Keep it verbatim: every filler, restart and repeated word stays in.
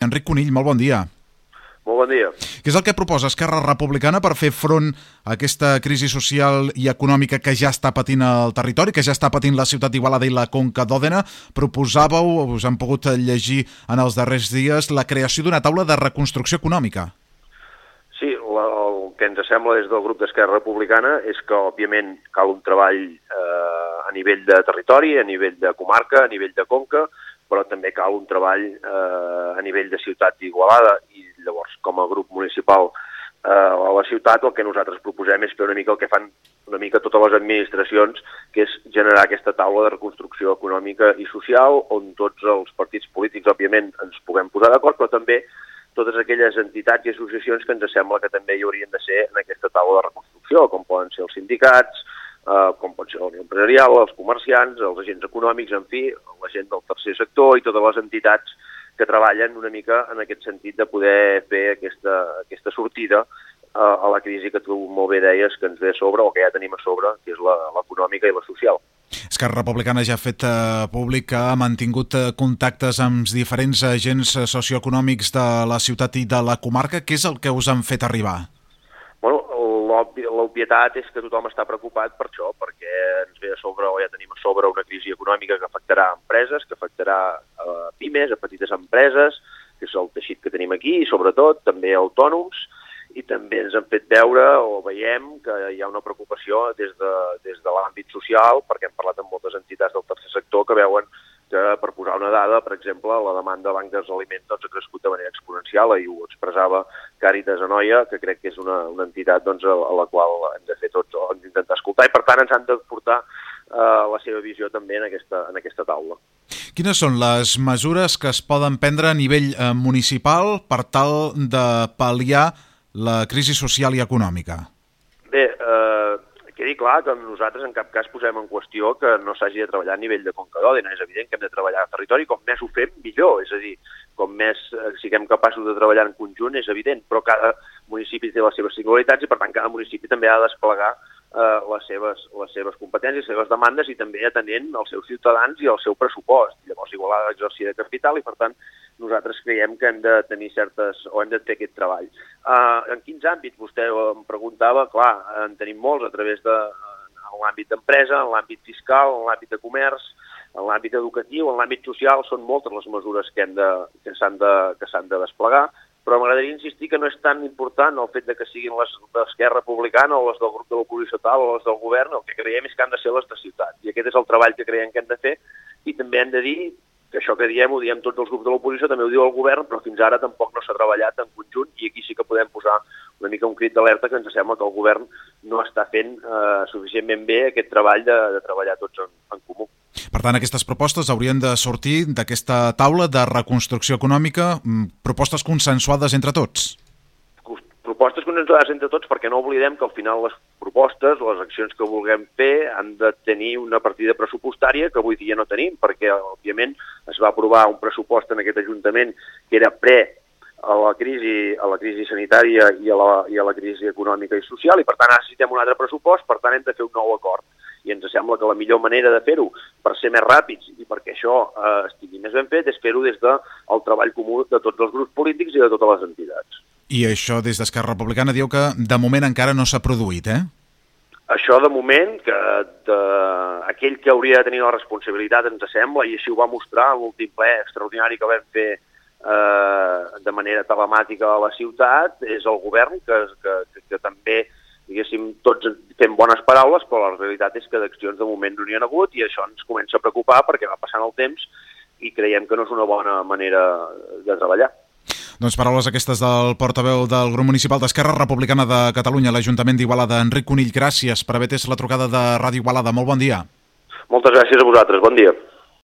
Enric Conill, molt bon dia. Molt bon dia. Què és el que proposa Esquerra Republicana per fer front a aquesta crisi social i econòmica que ja està patint el territori, que ja està patint la ciutat d'Igualada i la Conca d'Òdena? Proposàveu, us han pogut llegir en els darrers dies, la creació d'una taula de reconstrucció econòmica. Sí, la, el que ens sembla des del grup d'Esquerra Republicana és que, òbviament, cal un treball eh, a nivell de territori, a nivell de comarca, a nivell de conca, però també cal un treball eh, a nivell de ciutat d'Igualada i llavors com a grup municipal eh, a la ciutat el que nosaltres proposem és fer una mica el que fan una mica totes les administracions, que és generar aquesta taula de reconstrucció econòmica i social on tots els partits polítics, òbviament, ens puguem posar d'acord, però també totes aquelles entitats i associacions que ens sembla que també hi haurien de ser en aquesta taula de reconstrucció, com poden ser els sindicats, Uh, com pot ser la Unió Empresarial, els comerciants, els agents econòmics, en fi, la gent del tercer sector i totes les entitats que treballen una mica en aquest sentit de poder fer aquesta, aquesta sortida uh, a la crisi que tu molt bé deies que ens ve a sobre o que ja tenim a sobre, que és l'econòmica i la social. Esquerra Republicana ja ha fet eh, públic que ha mantingut eh, contactes amb diferents agents socioeconòmics de la ciutat i de la comarca. Què és el que us han fet arribar? Bueno, l'obvietat és que tothom està preocupat per això, perquè ens ve a sobre o ja tenim a sobre una crisi econòmica que afectarà empreses, que afectarà a pimes, a petites empreses, que és el teixit que tenim aquí, i sobretot també autònoms, i també ens han fet veure o veiem que hi ha una preocupació des de, des de l'àmbit social, perquè hem parlat amb moltes entitats del tercer sector que veuen que, per posar una dada, per exemple, la demanda de bancs d'aliments doncs, ha crescut de manera exponencial, i ho expressava Càritas Anoia, que crec que és una, una entitat doncs, a, a la qual hem de fer tots, hem d'intentar escoltar, i per tant ens han de portar eh, la seva visió també en aquesta, en aquesta taula. Quines són les mesures que es poden prendre a nivell eh, municipal per tal de pal·liar la crisi social i econòmica? Bé, eh, quedi clar que nosaltres en cap cas posem en qüestió que no s'hagi de treballar a nivell de Conca d'Òdena. És evident que hem de treballar al territori, com més ho fem, millor. És a dir, com més eh, siguem capaços de treballar en conjunt, és evident, però cada municipi té les seves singularitats i, per tant, cada municipi també ha de desplegar eh, les, seves, les seves competències, les seves demandes i també atenent els seus ciutadans i el seu pressupost. Llavors, Igualada exercia de capital i, per tant, nosaltres creiem que hem de tenir certes, o hem de fer aquest treball. Uh, en quins àmbits? Vostè em preguntava, clar, en tenim molts a través de en l'àmbit d'empresa, en l'àmbit fiscal, en l'àmbit de comerç, en l'àmbit educatiu, en l'àmbit social, són moltes les mesures que, hem de, que s'han de, que s'han de desplegar, però m'agradaria insistir que no és tan important el fet de que siguin les d'Esquerra Republicana o les del grup de l'oposició tal o les del govern, el que creiem és que han de ser les de ciutat, i aquest és el treball que creiem que hem de fer, i també hem de dir que això que diem ho diem tots els grups de l'oposició, també ho diu el govern, però fins ara tampoc no s'ha treballat en conjunt, i aquí sí que podem posar una mica un crit d'alerta que ens sembla que el govern no està fent eh, suficientment bé aquest treball de, de treballar tots en, en comú. Per tant, aquestes propostes haurien de sortir d'aquesta taula de reconstrucció econòmica, propostes consensuades entre tots? Propostes consensuades entre tots, perquè no oblidem que al final les propostes, les accions que vulguem fer han de tenir una partida pressupostària que avui dia no tenim, perquè òbviament es va aprovar un pressupost en aquest Ajuntament que era pre a la crisi, a la crisi sanitària i a la, i a la crisi econòmica i social, i per tant necessitem un altre pressupost, per tant hem de fer un nou acord. I ens sembla que la millor manera de fer-ho per ser més ràpids i perquè això eh, estigui més ben fet és fer-ho des del treball comú de tots els grups polítics i de totes les entitats. I això des d'Esquerra Republicana diu que de moment encara no s'ha produït, eh? Això de moment, que de... aquell que hauria de tenir la responsabilitat ens sembla, i així ho va mostrar en l'últim ple extraordinari que vam fer eh, de manera telemàtica a la ciutat, és el govern, que, que, que, que també, diguéssim, tots fem bones paraules, però la realitat és que d'accions de moment no n'hi ha hagut, i això ens comença a preocupar perquè va passant el temps i creiem que no és una bona manera de treballar. Doncs paraules aquestes del portaveu del grup municipal d'Esquerra Republicana de Catalunya a l'Ajuntament d'Igualada, Enric Conill. Gràcies per haver atès la trucada de Ràdio Igualada. Molt bon dia. Moltes gràcies a vosaltres. Bon dia.